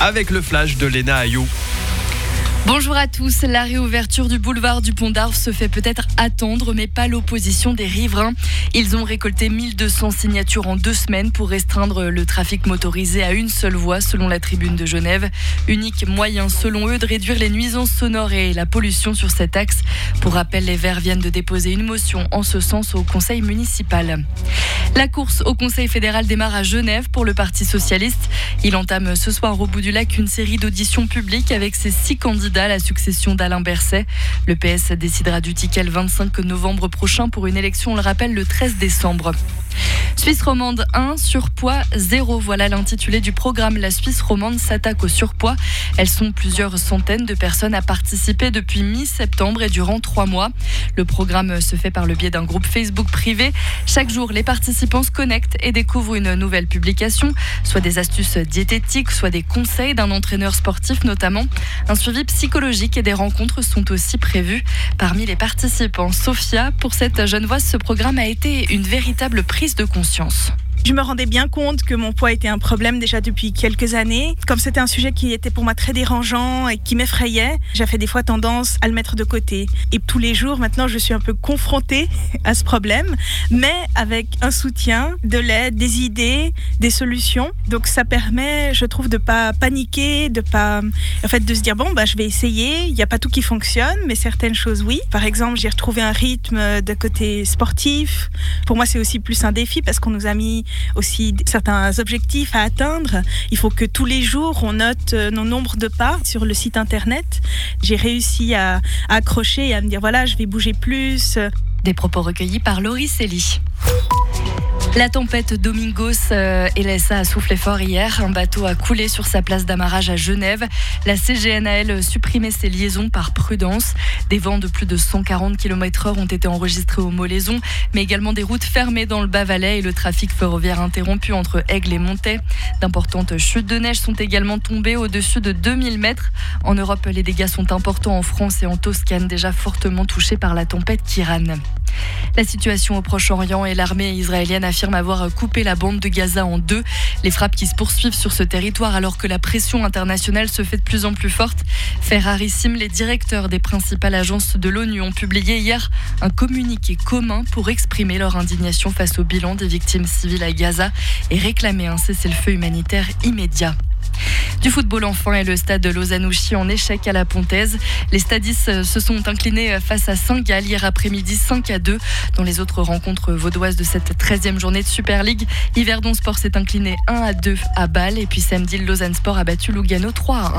avec le flash de Léna Ayou. Bonjour à tous. La réouverture du boulevard du Pont d'Arve se fait peut-être attendre, mais pas l'opposition des riverains. Ils ont récolté 1200 signatures en 2 semaines pour restreindre le trafic motorisé à une seule voie, selon la Tribune de Genève. Unique moyen, selon eux, de réduire les nuisances sonores et la pollution sur cet axe. Pour rappel, les Verts viennent de déposer une motion en ce sens au Conseil municipal. La course au Conseil fédéral démarre à Genève pour le Parti socialiste. Il entame ce soir au bout du lac une série d'auditions publiques avec ses 6 candidats à la succession d'Alain Berset. Le PS décidera du ticket le 25 novembre prochain pour une élection, on le rappelle, le 13 décembre. Suisse romande 1, surpoids 0. Voilà l'intitulé du programme. La Suisse romande s'attaque au surpoids. Elles sont plusieurs centaines de personnes à participer depuis mi-septembre et durant 3 mois. Le programme se fait par le biais d'un groupe Facebook privé. Chaque jour, les participants se connectent et découvrent une nouvelle publication, soit des astuces diététiques, soit des conseils d'un entraîneur sportif notamment. Un suivi psychologique et des rencontres sont aussi prévus. Parmi les participants, Sophia, pour cette Genevoise, ce programme a été une véritable prise de conscience. Je me rendais bien compte que mon poids était un problème déjà depuis quelques années. Comme c'était un sujet qui était pour moi très dérangeant et qui m'effrayait, j'avais des fois tendance à le mettre de côté. Et tous les jours, maintenant, je suis un peu confrontée à ce problème, mais avec un soutien, de l'aide, des idées, des solutions. Donc ça permet, je trouve, de pas paniquer, de se dire je vais essayer. Il n'y a pas tout qui fonctionne, mais certaines choses oui. Par exemple, j'ai retrouvé un rythme de côté sportif. Pour moi, c'est aussi plus un défi parce qu'on nous a mis aussi certains objectifs à atteindre. Il faut que tous les jours on note nos nombres de pas sur le site internet. J'ai réussi à accrocher et à me dire je vais bouger plus. Des propos recueillis par Laurie Célie. La tempête Domingos et laissa a soufflé fort hier. Un bateau a coulé sur sa place d'amarrage à Genève. La CGNAL supprimait ses liaisons par prudence. Des vents de plus de 140 km/h ont été enregistrés au Molaison, mais également des routes fermées dans le Bas-Valais et le trafic ferroviaire interrompu entre Aigle et Montaix. D'importantes chutes de neige sont également tombées au-dessus de 2000 mètres. En Europe, les dégâts sont importants en France et en Toscane, déjà fortement touchés par la tempête Kiran. La situation au Proche-Orient et l'armée israélienne affirme avoir coupé la bande de Gaza en 2. Les frappes qui se poursuivent sur ce territoire alors que la pression internationale se fait de plus en plus forte. Fait rarissime, les directeurs des principales agences de l'ONU ont publié hier un communiqué commun pour exprimer leur indignation face au bilan des victimes civiles à Gaza et réclamer un cessez-le-feu humanitaire immédiat. Du football enfin et le stade de Lausanne-Ouchy en échec à la Pontaise. Les stadistes se sont inclinés face à Saint-Gall hier après-midi 5-2. Dans les autres rencontres vaudoises de cette 13e journée de Super League, Yverdon Sport s'est incliné 1-2 à Bâle et puis samedi le Lausanne Sport a battu Lugano 3-1.